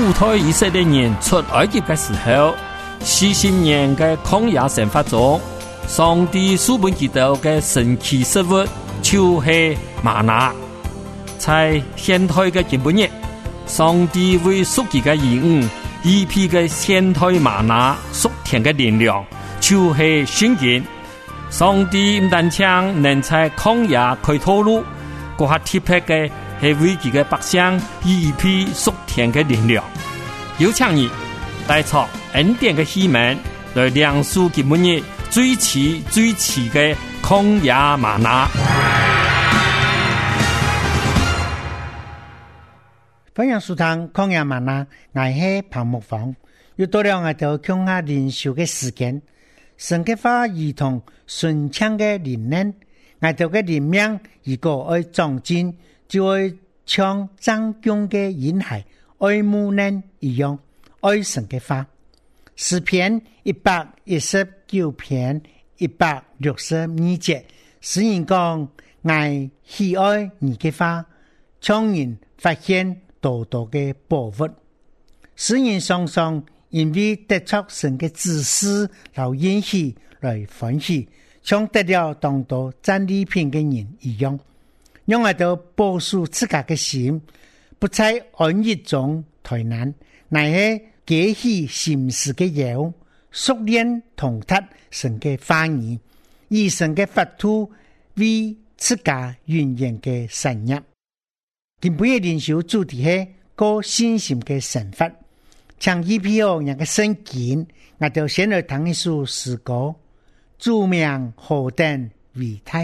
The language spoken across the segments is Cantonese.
主推以色列人出埃及的时候，40年的曠野生活中，上帝赐给他们的神奇食物就是玛拿。在现代的今日，上帝为属他的兒女預備的現代瑪拿屬天的力量，就是聖經。上帝唔單止能在曠野開道路，更加特別的係為佢嘅百姓預備屬天的力量。有請你帶出恩典的希望，來領受今日最奇的曠野瑪拿。 歡迎收聽曠野嗎哪，我係彭木房。又到了我哋共下靈修嘅時間，神嘅話如同順暢嘅靈能，我哋嘅靈命如果愛長進，就會像長江嘅嬰孩愛母奶一樣愛神嘅話。詩篇119篇162節，詩人講：我喜愛你嘅話，讓人發現多多嘅寶物，使人常常因為得着神嘅指示和應許來歡喜，像得了當多戰利品嘅人一樣，讓我哋保守自家嘅心，不在安逸中怠慢，乃係記起心事嘅要，熟練通達神嘅話語，以神嘅法度為自家運用嘅產業。今晡嘅靈修主題係過信心嘅生活，像EPO人嘅聖經，我就先來聽一首詩歌，主名何等偉大。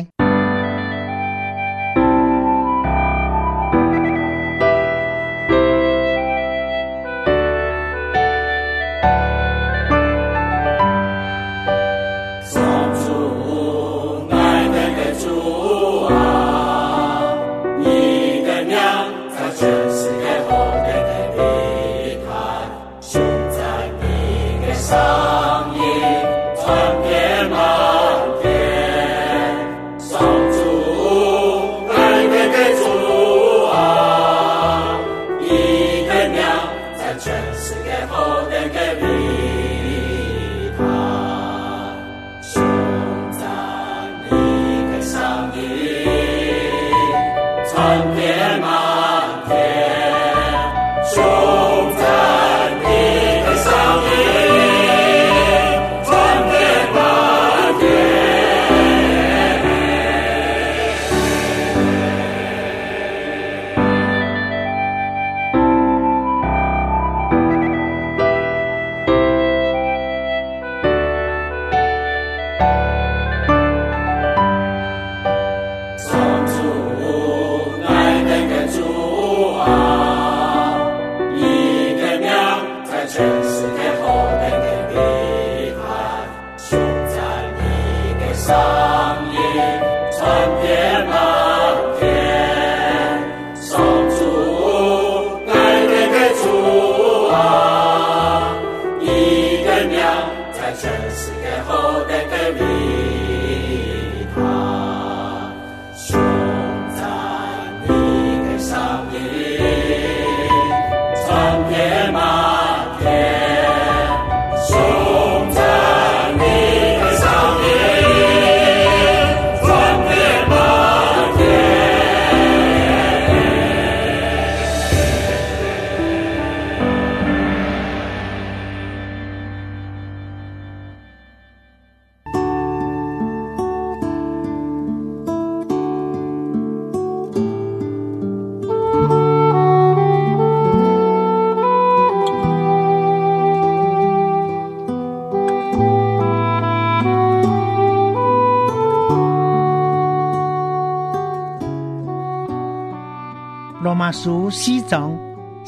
羅馬書4章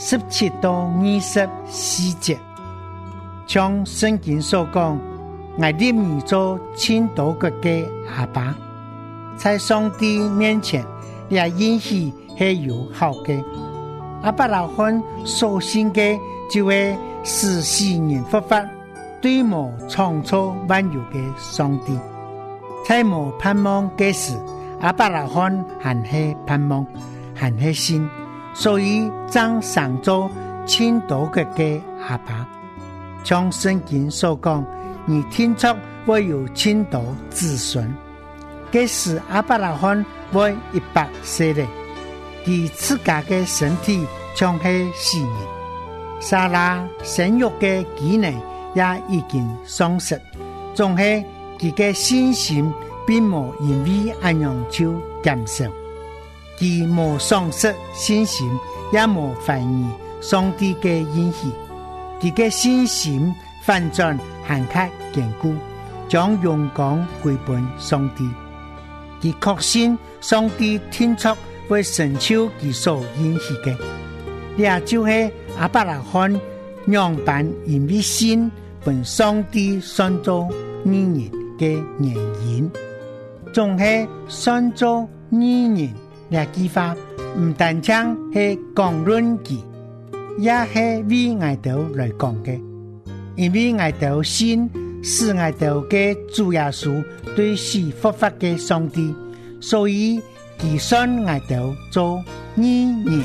17到24節，像聖經所講，我立你做千多國嘅阿爸，在上帝面前，也應許係有好嘅。亞伯拉罕所信嘅就會使世人復活，對無創造萬有嘅上帝，在無盼望嘅時，亞伯拉罕還係盼望，還係信，所以將上做千多國嘅阿爸。像聖經所講，你天出會有千多子孫。這時亞伯拉罕會100歲了，佢自家嘅身體像係死人。撒拉生育嘅機能也已經喪失，總係佢嘅信心並冇因為安樣就減少。佢冇喪失信心，也冇懷疑上帝嘅應許。佢嘅信心反轉更加堅固，將榮光歸本上帝。佢確信上帝天出會成就佢所應許嘅。也就是亞伯拉罕樣板因為信本上帝算作義人嘅原因。仲係算作義人呢句話唔單止係講論佢，也係為愛豆來講嘅，因為愛豆信是愛豆嘅主耶穌對死復活嘅上帝，所以佢算愛豆做義人。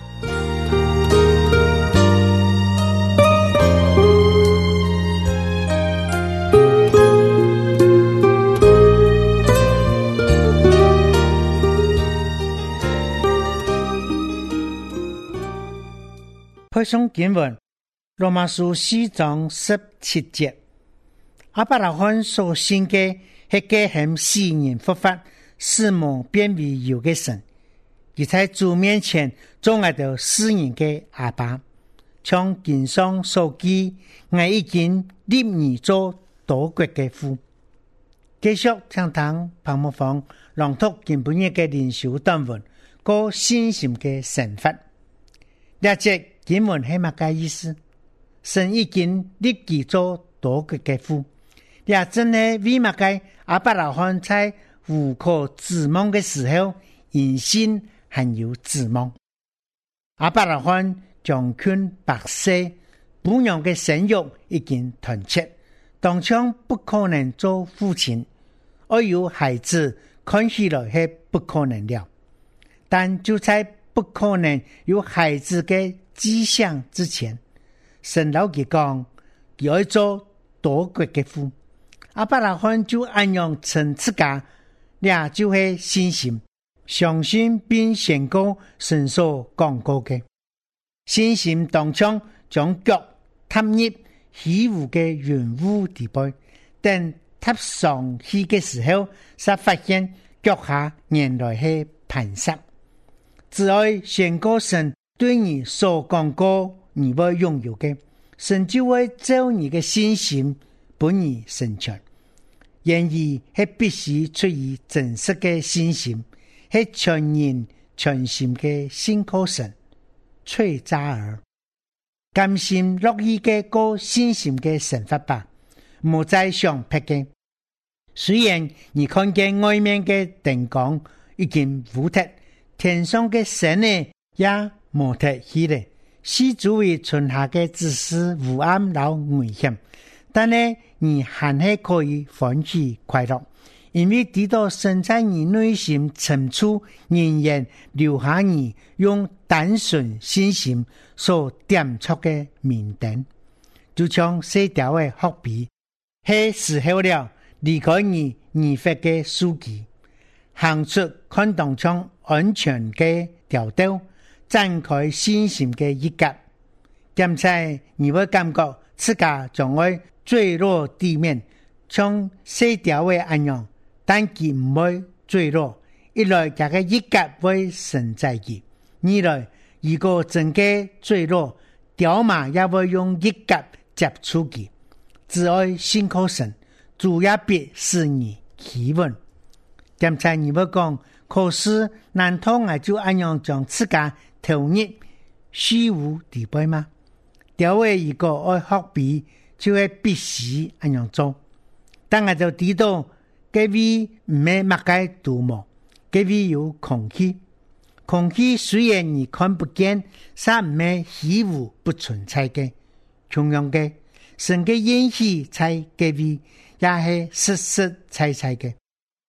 配送經文羅馬書4章17節，亞伯拉罕所信嘅係嘅向死人復活，死亡變為有嘅神。佢在主面前做我哋死人嘅阿爸，像經上所記，我已經立你做多國嘅父。繼續聽聽彭木芳朗讀今本日嘅靈修短文，個信心嘅神法。呢節經文係乜嘅意思？神已經立佢做多國嘅父，也真係為乜嘅亞伯拉罕在無可指望嘅時候，因信很有指望。亞伯拉罕將近100歲，母娘嘅生育已經斷絕，當場不可能做父親，而有孩子看起來係不可能了。但就在不可能有孩子嘅跡象之前，神老佢講，佢要做多國嘅父。亞伯拉罕就按樣稱自家，也就係信心，相信並宣告神所講過嘅。信心當中將腳踏入虛無嘅雲霧地背，等踏上去嘅時候，才發現腳下原來係磐石。只愛宣告神對你所講過你會擁有嘅，神就會照你嘅信心本你成全。然而係必須出於真實嘅信心，係全人全心嘅信靠神。吹渣兒甘心樂意嘅過信心嘅神法吧，冇再想撇嘅。雖然你看見外面嘅燈光已經烏脫，天上嘅神呢也冇脫去了，是作為春夏嘅只是烏暗老危險，但呢你還係可以歡喜快樂，因為知道神在你內心深處仍然留下你用單純信心所點出嘅明燈，就像射雕嘅伏筆，係時候了離開你而發嘅書記，行出看當中安全嘅條道，展開信心嘅一格。現在你會感覺自家將會墜落地面，像射雕嘅一樣，但佢唔會墜落。一來這個一格會神在佢，二來如果真嘅墜落，雕馬也會用一格接出佢。只愛信靠神，主也必使你企穩。現在你會講，可是難道我就按樣將自家投入虛無地背嗎？雕嘅一個愛學筆，就係必須按樣做。但我就知道，這位唔係乜嘅獨幕，這位有空氣。空氣雖然你看不見，但唔係虛無不存在嘅。同樣嘅，神嘅應許在這位也係實實在在嘅。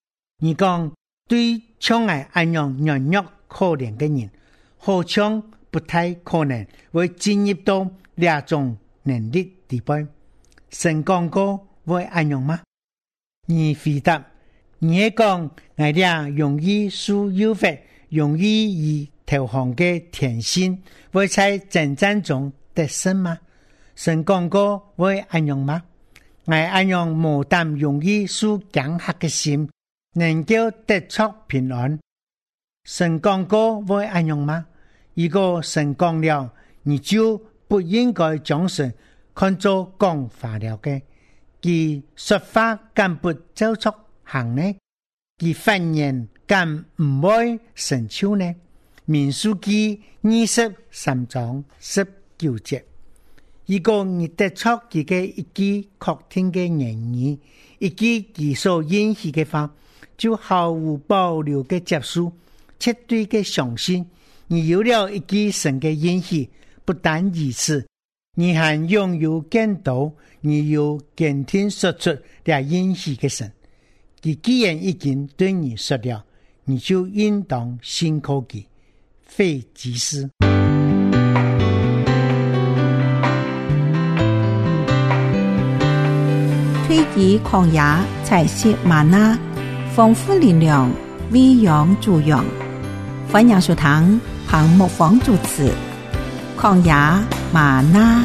你講對像我按樣軟弱可憐嘅人，好像不太可能會進入到兩種能力地步。神講過會安樣嗎？你回答，你係講我哋容易受誘惑，容易以投降嘅天性會在征戰中得勝嗎？神講過會安樣嗎？我安樣無膽容易受驚嚇嘅心，能夠得出平安。神講過會安樣嗎？如果神講了，你就不應該將神看作講話了嘅。佢說話敢不照出行呢？佢發言敢唔會成就呢？民數記23章19節。如果你得出佢嘅一句確定嘅言語，一句佢所應許嘅話，就毫無保留嘅接受，絕對嘅相信。你有了一句神嘅應許，不但如此，你還擁有更多，你有更聽說出了應許嘅神。佢既然已經對你說了，你就應當信靠佢，非己事。 推己曠野，採食嗎哪，豐富力量，餵養助養。歡迎收聽彭牧坊主持曠野嗎哪。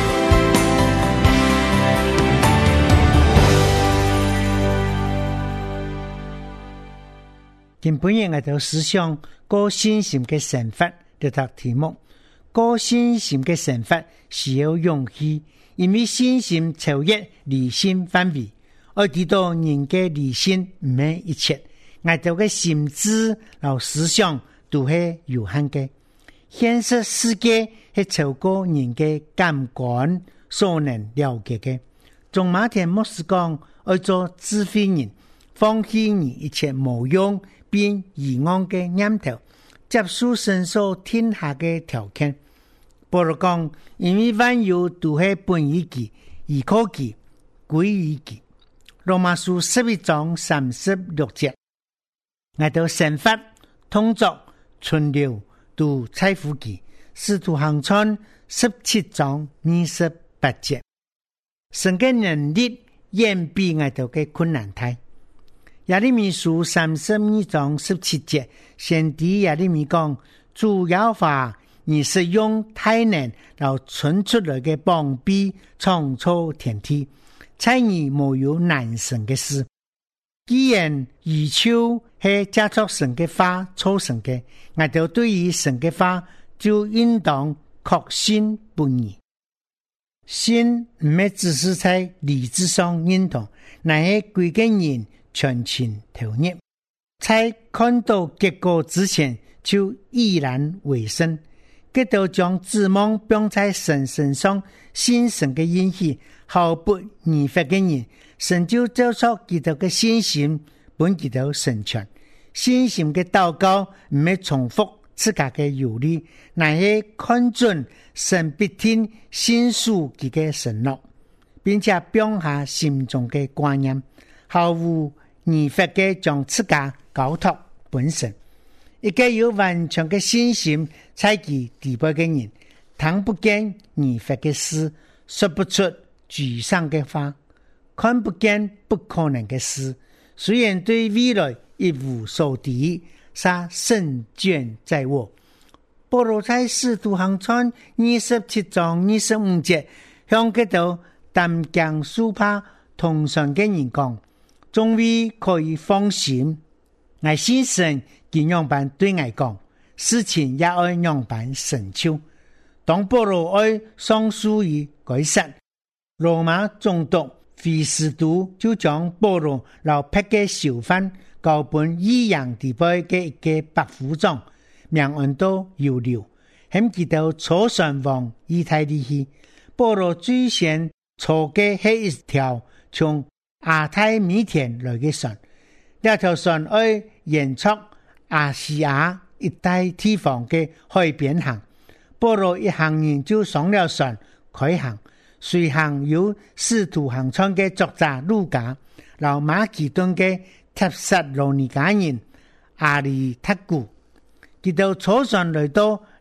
今本日我哋思想過信心嘅神法呢個題目。過信心嘅神法需要勇氣，因為信心超越理性範圍。我知道人嘅理性唔係一切，我哋嘅心智和思想都係有限嘅。現實世界係超過人嘅感官所能了解嘅。仲馬田牧師講，要做智慧人，放棄你一切無用並遺忘嘅念頭，接受神所定下嘅條件。保羅講，因為萬有都係本於佢，依靠佢，歸於佢。羅馬書11章36節，我哋神法、通作、存留都在乎佢。使徒行傳17章28節，神嘅能力遠比我哋嘅困難大。耶利米書32章17節，先知耶利米講，主耶和華，你是用大能然後存出來嘅膀臂創造天地，在你沒有難成嘅事。既然宇宙係加作神嘅話造成嘅，我哋對於神嘅話就應當確信不疑。信唔係只是在理智上認同，乃係歸根人全情投入，在看到結果之前就毅然為生。佢都將指望放在神身上，信神嘅應許，毫不疑惑嘅人，神就照出佢哋嘅信心，本佢哋成全。信心嘅禱告唔係重複自家嘅有理，乃係看準神必聽信屬佢嘅承諾，並且放下心中嘅觀念，毫無疑惑嘅將自家交託本身。一個有完全嘅信心在其地步嘅人，聽不見疑惑嘅事，說不出沮喪嘅話，看不見不可能嘅事。雖然對未來一無所知，他勝券在握。保羅在使徒行傳27章25節，向嗰度擔驚受怕同上嘅人講，終於可以放心。我信神佢樣板對我講，事情也愛樣板成就。當保羅愛上書於該撒，羅馬總督菲斯都就將保羅留劈嘅囚犯交本異樣地步嘅一個百夫長，名按到猶流，喺佢到坐船往意大利去。保羅最先坐嘅係一條從亞太米田來嘅船，呢條船愛沿出亞細亞一帶地方嘅海邊行。保羅一行人就上了船開行，隨行有使徒行傳嘅作者路加，老馬其頓嘅帖撒羅尼迦人阿里塔古。佢到坐船來到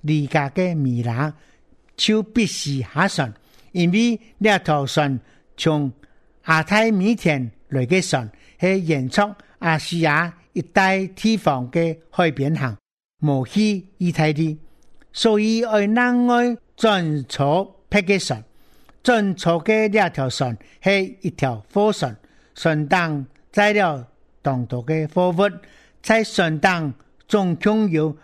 离家嘅米拿，就必须下船，因为呢条船从亚太米田来嘅船係沿出亞細亞一帶地方嘅海邊行，無去意大利，所以愛南愛轉坐劈嘅船，轉坐嘅呢條船係一條貨船，船當載了當多嘅貨物，在船當總共有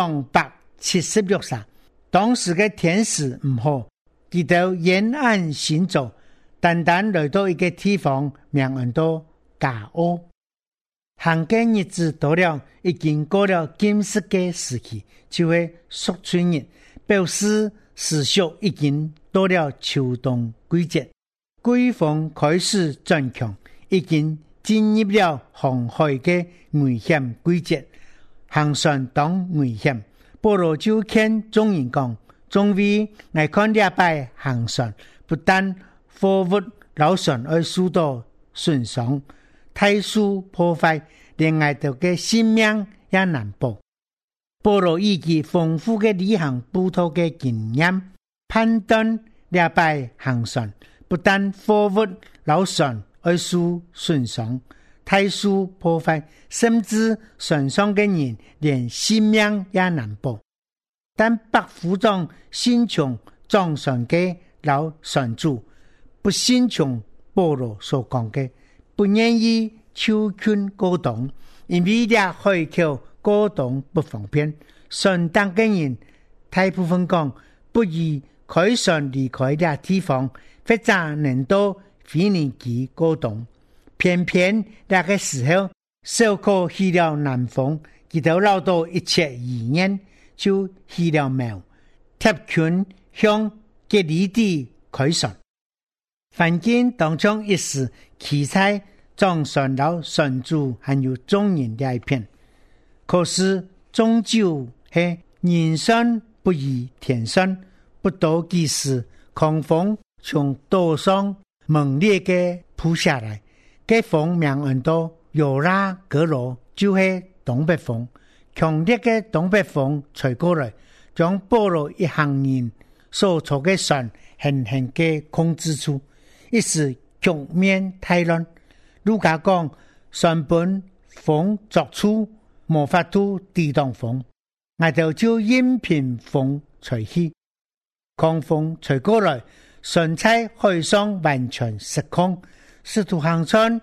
276艘。當時嘅天時唔好，佢哋沿岸行走，單單來到一個地方，名人都加澳。行嘅日子到了，已經過了禁食嘅時期，就會贖罪日，表示時序已經到了秋冬季節。季風開始轉強，已經進入了航海嘅危險季節，行船當危險。保羅就勸眾人講，眾位來看禮拜行船，不但貨物老船而輸到損傷，太數破壞，連外頭嘅性命也難保。保羅以其豐富嘅旅行布道嘅經驗，判斷禮拜行船，不但貨物老船而輸損傷，太數破壞，甚至船上嘅人連性命也難保。但百夫長心從裝船嘅老船主，不心從保羅所講嘅，不願意求勸過冬，因為呢海口過冬不方便。船當嘅人大部分講，不如開船離開呢地方，或者能到腓尼基過冬。偏偏那個時候，受苦去了南方，佢都留到102年，就去了廟，貼群向吉利地開船。凡經當中一時，奇才裝船佬船主還有眾人的一片，可是終究係人生不如天生，不到幾時，狂風從島上猛烈嘅撲下來。嘅風名很多，尤拉格羅就係東北風，強烈嘅東北風吹過來，將保羅一行人所坐嘅船輕輕嘅控制住，一時局面大亂。路加講，船本風作出，無法度抵擋風，我哋就任憑風吹去，狂風吹過來，船在海上完全失控。使徒行傳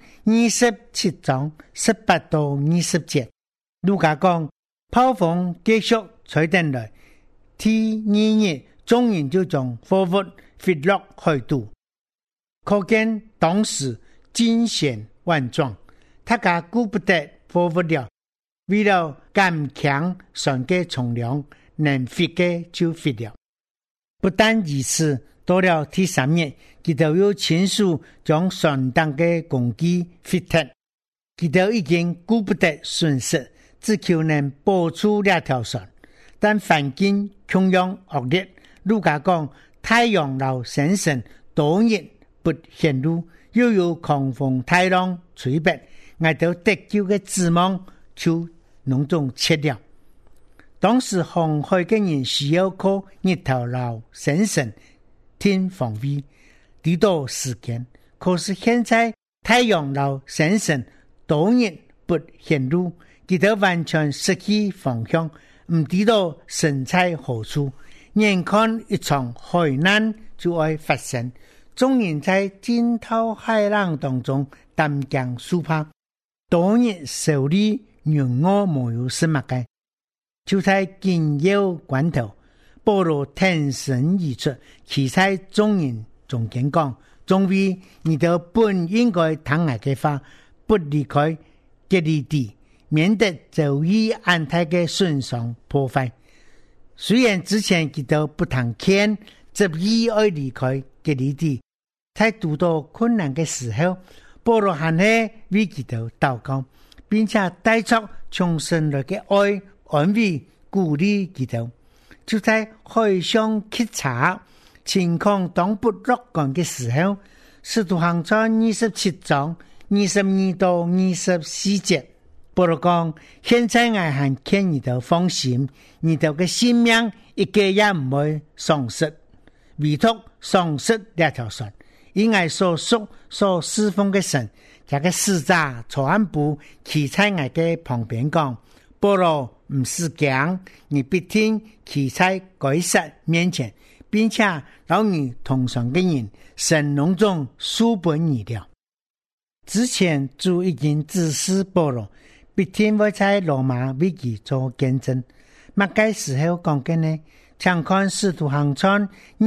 27章18到20節，路加講，炮風繼續吹進來，第2日眾人就將貨物飛落海度，可見當時驚險萬狀，大家顧不得貨物了，為了減輕船嘅重量，能飛嘅就飛了。不但如此，到了第3日，佢哋有親屬將船當嘅工具飛踢，佢哋已經顧不得損失，只求能保住兩條船。但環境同樣惡劣，路加講太陽老先生多日不顯露，又有狂風大浪吹逼，我到得救嘅指望就濃重切了。當時航海嘅人需要靠日頭老先生天防衛抵到時間，可是現在太陽老先生多日不顯露，佢哋完全失去方向，唔知道身在何處，眼看一場海難就會發生，眾人在驚濤駭浪當中擔驚受怕，多日手裏人我沒有什麼嘅，就在緊要關頭，保羅挺身而出，企在眾人中間講，眾位你哋本應該聽我嘅話，不離開吉利地，免得遭遇安泰嘅損傷破壞。雖然之前佢哋不聽勸，執意要離開吉利地，在遇到困難嘅時候，保羅還係為佢哋禱告，並且帶出從神來嘅愛安慰鼓勵佢哋。就在海上稽查情況當不樂觀嘅時候，使徒行傳27章22到24節保罗讲，现在我还劝你哋放心，你哋嘅性命一個也唔會喪失，唯獨喪失兩條船。以我所屬所侍奉嘅神，這個使者坐安布企在我嘅旁邊講，保羅唔是講，你必定企在該撒面前，並且老你同上嘅人，神隆重書本你了。之前主已經指示保羅，必定會在羅馬為佢做見證。乜嘅時候講嘅呢？請看使徒行傳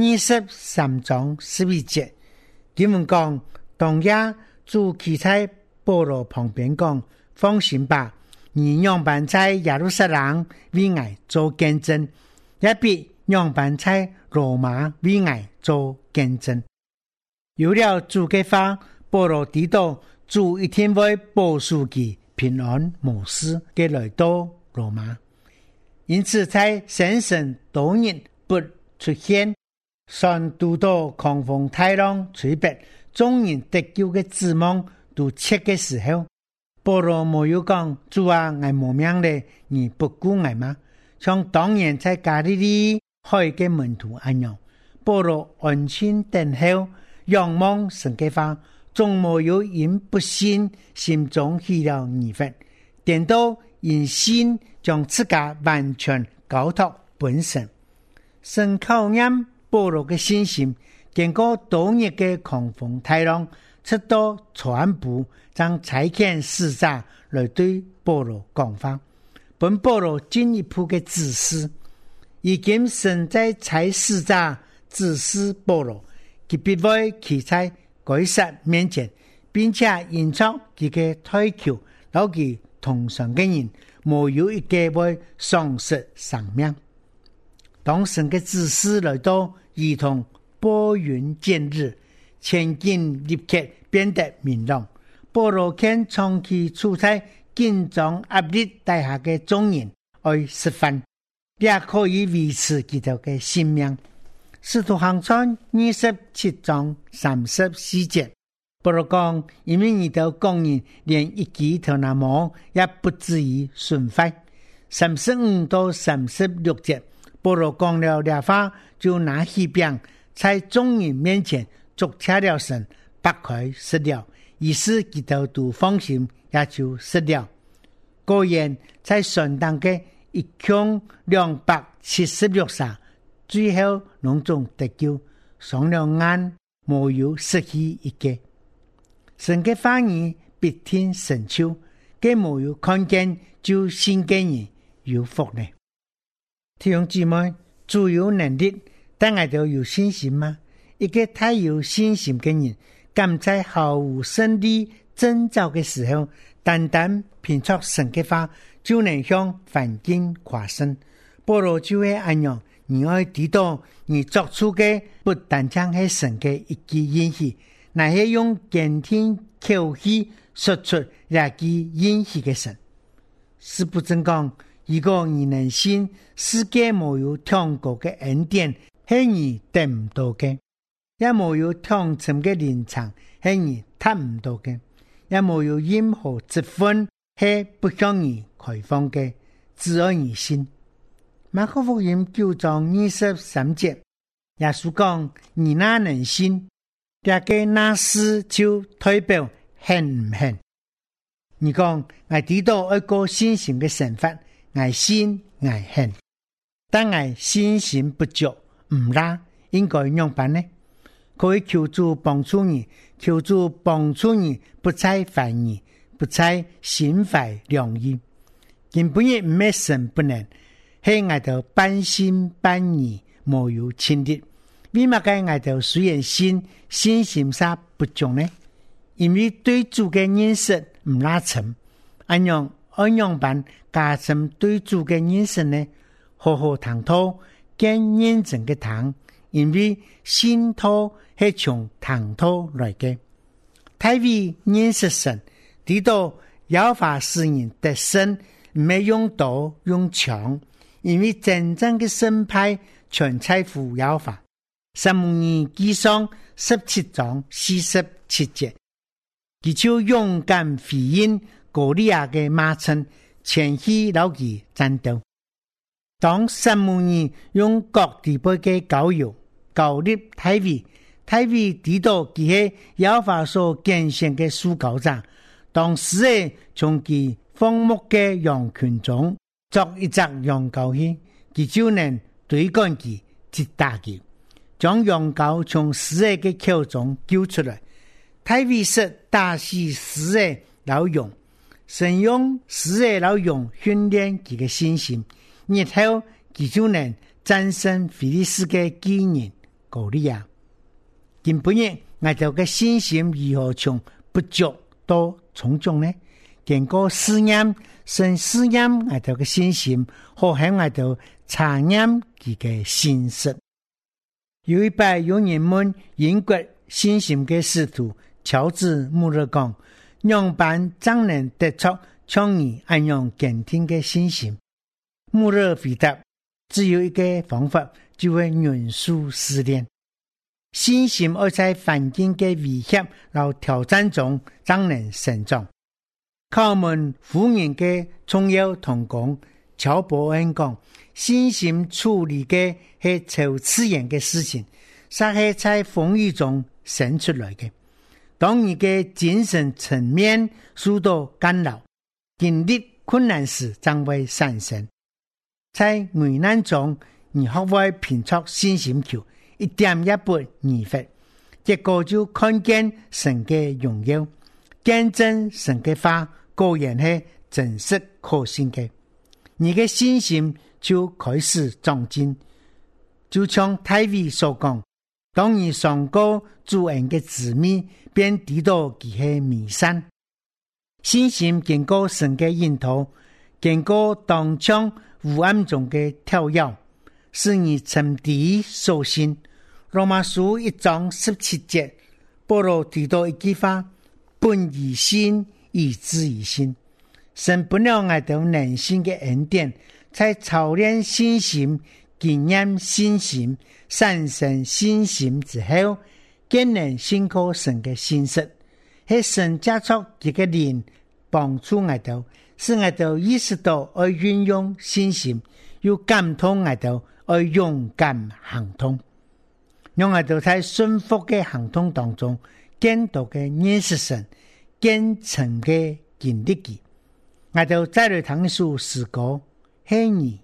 23章11節，佢們講，當夜主企在保羅旁邊講，放心吧，你樣板在耶路撒冷為我做見證，也必樣板在羅馬為我做見證。有了主嘅話，保羅知道主一定會保守佢平安無事嘅來到羅馬，因此在聖神多日不出現，上度到狂風大浪吹逼，眾人得救嘅指望都切嘅時候，保羅沒有講，主啊，我無命咧，你不顧我嗎？像當年在加利利海嘅門徒一樣，保羅安靜等候，仰望神嘅話，總沒有因不信心中起了疑惑，點到因信將自家完全交託本身。神考驗保羅嘅信心，經過多日嘅狂風大浪，直到船部將差遣使者來對保羅講話，本保羅進一步嘅指示，已經神在差使者指示保羅，佢必會企在該撒面前，並且延續佢嘅推求，讓佢同上嘅人沒有一個會喪失生命。當神嘅指示來到，如同撥雲見日，前景立刻變得明朗。保羅看長期處在緊張壓力底下嘅眾人愛釋放，也可以維持佢哋嘅性命。使徒行傳27章34節，保羅講，因為你哋工人連一枝頭那麼也不至於損壞。35到36節，保羅講了這話，就拿起餅在眾人面前祝謝了神，擘開食了，於是佢哋都放心，也就食了。果然在船上嘅一共276撒，最後攏總得救，上了岸，沒有失去一個。神嘅話語必定成就，佢沒有看見就信嘅人有福呢。弟兄姊妹，主有能力，但我哋有信心嗎？一個太有信心嘅人，敢在毫無勝利掙扎嘅時候，單單憑着神嘅話，就能向環境誇勝。保羅就會按樣，你要知道，你作出嘅不單單係神嘅一句應許，乃係用堅定口氣說出那句應許嘅神。是不正講，如果你能信，世界沒有聽過嘅恩典，係你得唔到嘅；也沒有聽尋嘅臨場，係你得唔到嘅；也沒有任何職分係不向你開放嘅，只要你信。馬可福音9章23節，耶穌講：你哪能信？這個那事就代表信唔信？你講我知道一個信心嘅神法，我信我信，但我信心不足，唔拉，應該樣辦呢？可以求助幫助你，求助幫助你，不再懷疑，不再心懷良意，根本也唔係神不能，係我哋半信半疑，沒有親力。為乜嘅我哋雖然信心上不足呢？因為對主嘅認識唔拉深，按樣辦加深對主嘅認識呢？好好談討更認真嘅談，因為信託係從談討來嘅。太為認識神，知道要法使人得勝，唔係用刀用槍，因為真正嘅勝敗全在乎要法。撒母耳記上17章47節，佢就勇敢回應歌利亚的马村前去老其战斗。当撒母耳用各地杯的膏油膏立大卫，大卫知道他是耶和华所拣选的属膏者，当时从其放牧的羊群中作一只羊羔去，他就能对赶其击打其，将羊羔从死的口中救出来。大卫是打死死的老羊，神用死的老羊训练其的信心，日后他就能战胜非利士的巨人歌利亚。今半日我哋嘅信心如何從不足到充足呢？經過試驗，神試驗我哋嘅信心，好向我哋查驗佢嘅信實。有一擺有人問英國信心嘅使徒喬治穆勒講，樣板怎能得出像你安樣堅定嘅信心？穆勒回答，只有一個方法，就係嚴肅試煉。信心要在環境嘅威脅和挑戰中才能成長。靠我們婦人嘅重要同工喬伯恩講，信心處理嘅係超自然嘅事情，是係在風雨中生出來嘅。當你嘅精神層面受到干擾，經歷困難時將會產生。在危難中，你學會拼出信心球，一點也不疑惑，結果就看見神嘅榮耀，見證神嘅話果然係真實可信嘅，你嘅信心就開始長進。就像大衛所講，當你嘗過主恩嘅滋味，便知道佢係美善。信心經過神嘅引導，經過當槍烏暗中嘅跳躍，使你沉底所信。羅馬書1章17節，保羅提到一句話：本於信，以至於信。神本了我哋能信嘅恩典，在操練信心、經驗信心、產生信心之後，更能信靠神嘅信實，係神加速佢嘅靈幫助我哋，使我哋意識到要運用信心，又感通我哋要勇敢行動。讓我哋在順服嘅行動當中，更多嘅認識神，更深嘅經歷佢。我哋再來談述詩歌，係你。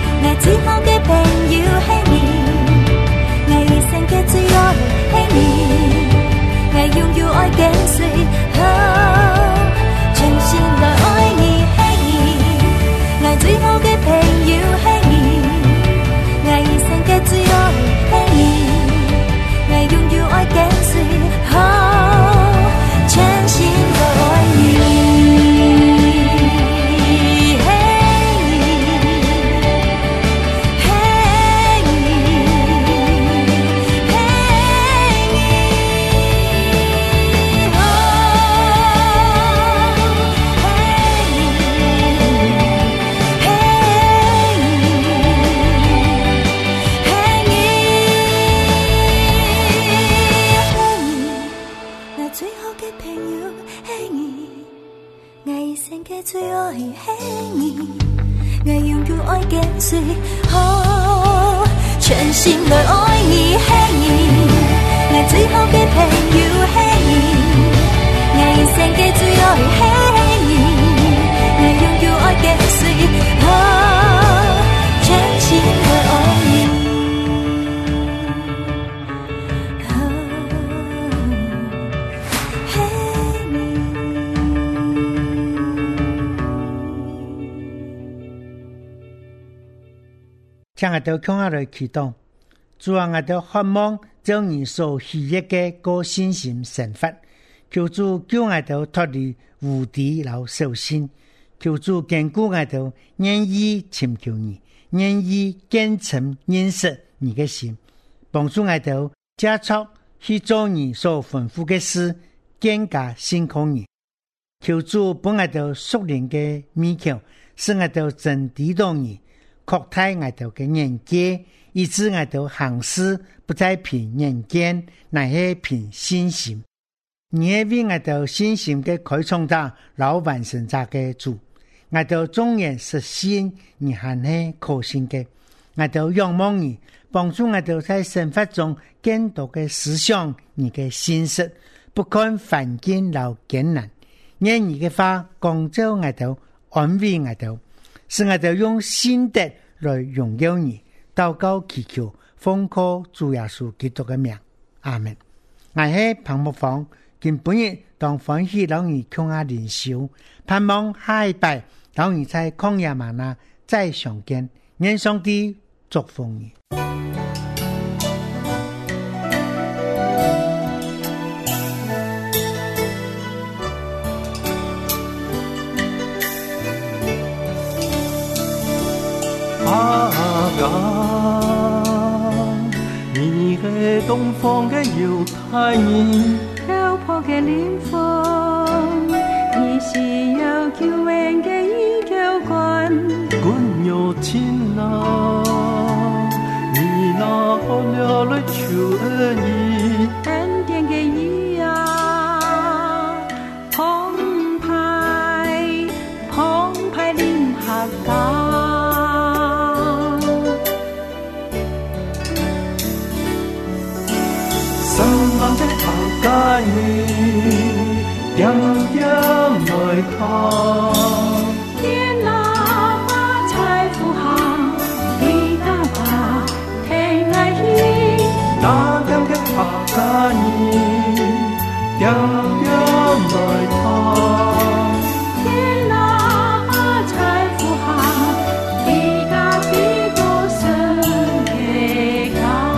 最好嘅朋友係你，我一生嘅最愛係你。 朋友是你，我一生嘅最愛是你，我永久愛跟隨，全心來愛你是你，我最好嘅朋友是你，我一生嘅最愛是你，我永久愛跟隨，全心來愛你。 請我哋向下來祈禱，主啊，我哋渴望將你所喜悅嘅個信心生活，求主叫我哋脫離無知和小心，求主堅固我哋願意尋求你，願意堅誠認識你嘅心，幫助我哋加速去做你所吩咐嘅事，更加信靠你。求主幫我哋屬靈嘅美巧，使我哋真知道你。擴大我哋嘅眼界，以致我哋行事不再憑眼見，乃係憑信心。你係為我哋信心嘅開創者、老完成者嘅主，我哋縱然實現你還係可信嘅。我哋仰望你，幫助我哋在生活中更多嘅思想你嘅信息，不看環境老艱難，願你嘅話光照我哋，安慰我哋，使我哋用心德來榮耀你，禱告祈求，奉靠主耶穌基督嘅名，阿門。我係彭木芳，今本日當歡喜老你共下靈修，盼望下一拜老你在曠野嗎哪再相見，願上帝祝福你。 你係東方嘅猶太人， 漂泊嘅靈魂，你是有救恩嘅依靠關， 君有情啊，你拿好了來求恩義， 恩典嘅義啊，澎湃臨下港。 愛你點點來看， 天哪把財富行，你大把聽愛意， 那點嘅客家你點點來看， 天哪把財富行，你大比多神嘅高。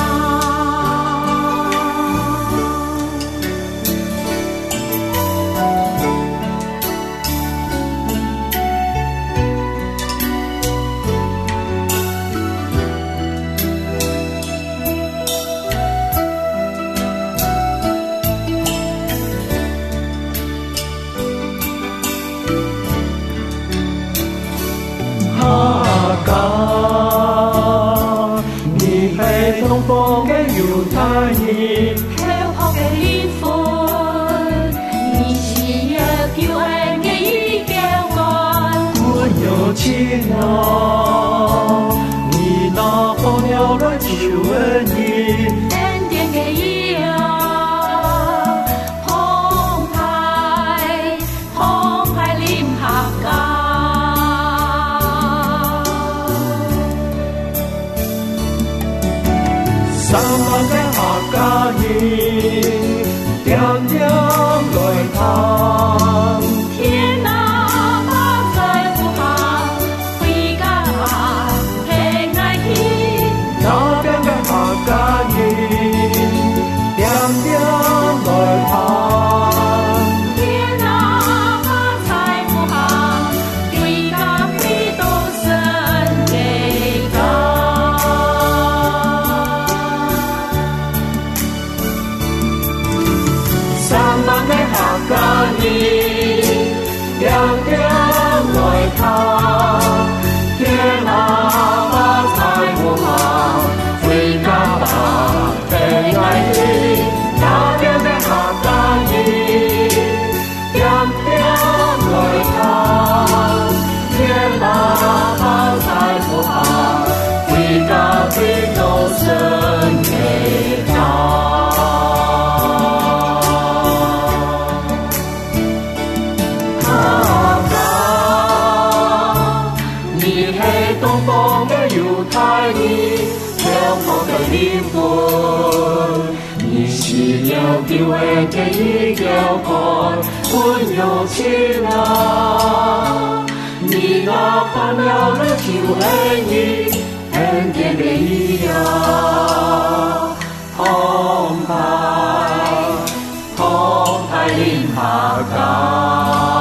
東方嘅猶太人， 漂泊嘅靈魂，你是有救恩嘅依靠關， 君有情啊，你拿好了來求恩義， 恩典嘅義啊，澎湃臨下港。 三萬嘅客家人，點點來看， 天哪把財富行，回家聽愛意， 那邊嘅客家人，點點來看， 天哪把財富行，回家比多神嘅高。 三萬嘅客家人，點點來看，天哪把財富行，回家吧，聽愛意，那邊嘅客家人。 會嘅依叫愛，歡有起來。你那盼了了就係你，恩典嘅依呀，澎湃澎湃臨下界。